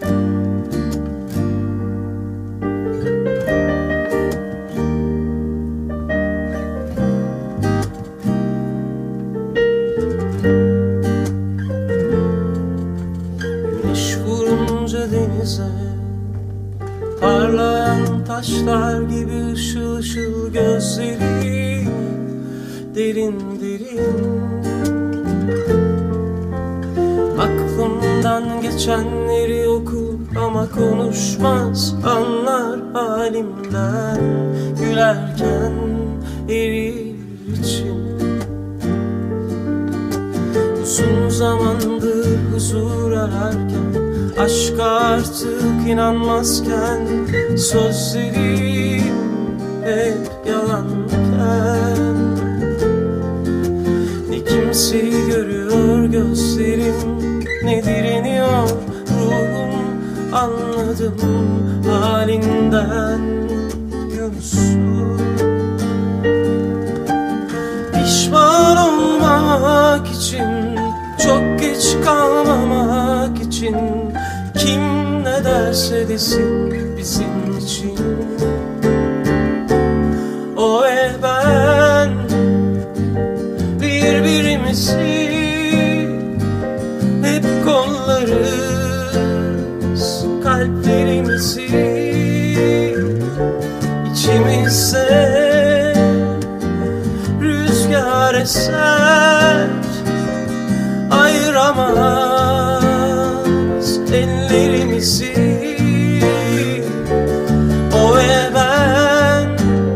Güneş vurunca denize parlayan taşlar gibi ışıl ışıl gözleri, derin derin. Aklımdan geçenleri okur ama konuşmaz, anlar halimden. Gülerken erir içim. Uzun zamandır huzur ararken, aşka artık inanmazken, sözlerim hep yalanken, ne kimseyi görüyor gözlerim, ne direniyor ruhum. Anladım halinden Yunus'um. Pişman olmamak için, çok geç kalmamak için, kim ne derse desin bizim için. O ve ben birbirimizi hep kollarız, kalplerimizi içimizde rüzgar eser, ayıramaz ellerimizi. O ve ben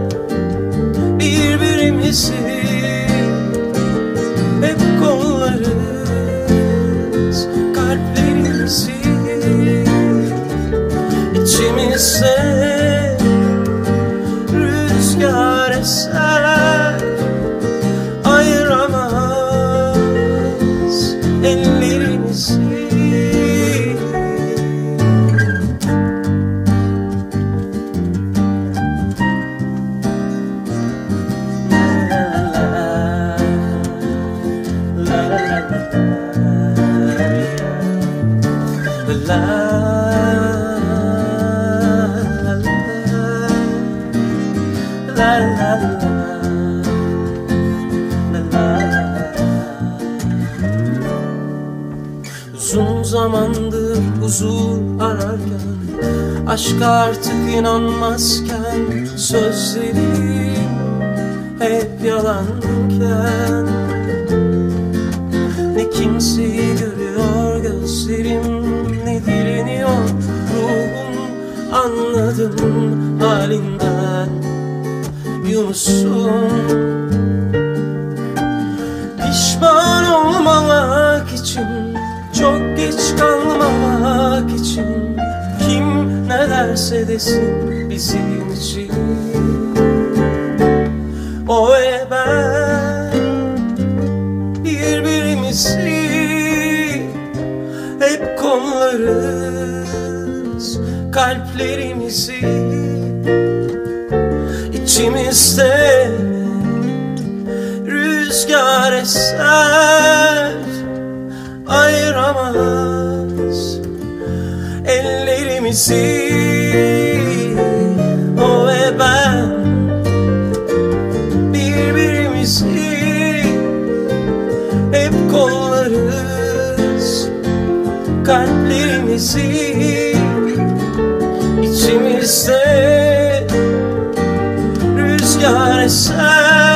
birbirimizi hep kollarız, kalplerimizi içimizde rüzgar eser, ayıramaz ellerimizi. Uzun zamandır huzur ararken, aşka artık inanmazken, sözlerim hep yalanken, ne kimseyi görüyor gözlerim, ne direniyor ruhum. Anladım halinden Yunus'um. Pişman olmamak için, çok geç kalmamak için, kim ne derse desin bizim için. O ve ben birbirimizi hep kollarız, kalplerimizi içimizde rüzgar eser, ayıramaz ellerimizi. O ve ben birbirimizi hep kollarız, kalplerimizi içimizde rüzgar eser,